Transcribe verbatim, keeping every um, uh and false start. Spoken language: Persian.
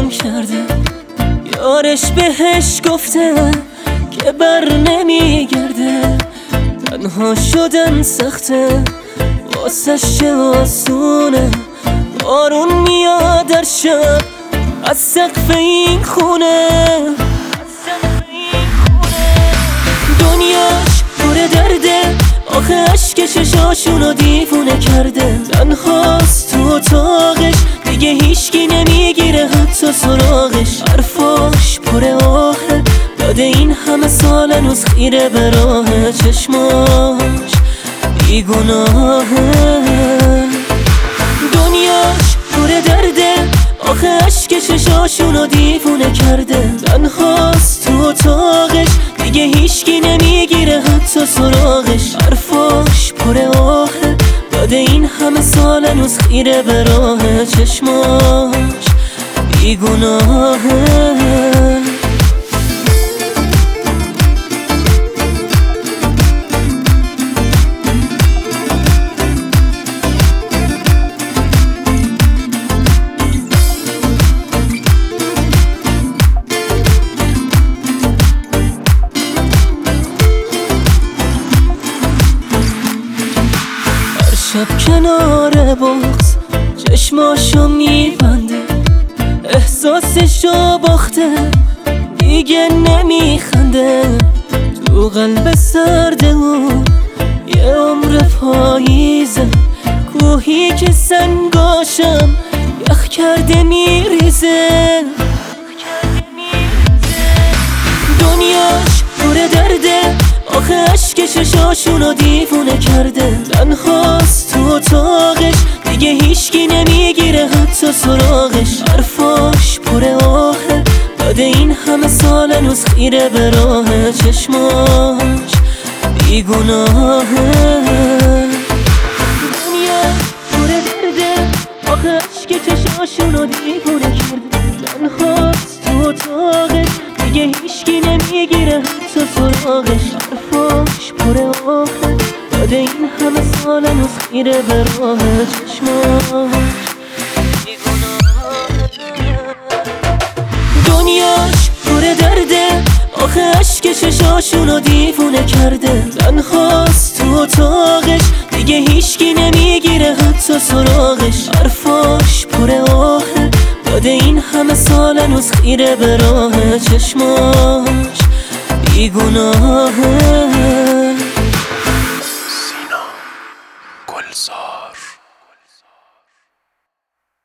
گم کرده. یارش بهش گفته که بر نمیگرده. تنها شدن سخته واسش چه آسونه. بارون میاد در شب از سقف این خونه. دنیاش پر درده، آخه عشق چشاشونو دیوونه کرده. تنهاست تو اتاقش، دیگه هیچکی نمیگیره حتی سراغش. حرفاش پر آهه، بعد این همه سال هنوز خیره به راه. چشماش بیگناهه. دنیاش پر درده، آخه عشق چشاشونو دیوونه کرده. تنهاست تو اتاقش، دیگه هیچکی نمیگیره حتی سراغش. حرفاش پر آهه، بعد این همه سال هنوز خیره به راه. چشماش بیگناهه. شب کنار بغض چشماشو میبنده. احساسشو باخته دیگه نمیخنده. تو قلب سرد اون یه عمر پاییزه. کوهی که سنگاشم یخ کرده میریزه. دنیاش پر درده، آخه عشق چشاشونو دیوونه کرده. تنهاست تو اتاقش، دیگه هیچکی نمیگیره حتی سراغش. حرفاش پر آهه، بعد این همه سال هنوز خیره به راه. چشماش بیگناهه. دنیا پر درده، آخه عشق چشاشونو دیوونه کرده. تنهاست تو اتاقش، دیگه هیچکی نمیگیره حتی سراغش. حرفاش پر آهه، بعد این همه سال هنوز خیره به راه. چشماش بیگناهه. دنیاش پر درده، آخه عشق چشاشونو دیوونه کرده. تنهاست تو اتاقش، دیگه هیچکی نمیگیره حتی سراغش. حرفاش پر آهه، بعد این همه سال هنوز خیره به راه. چشماش بیگناهه.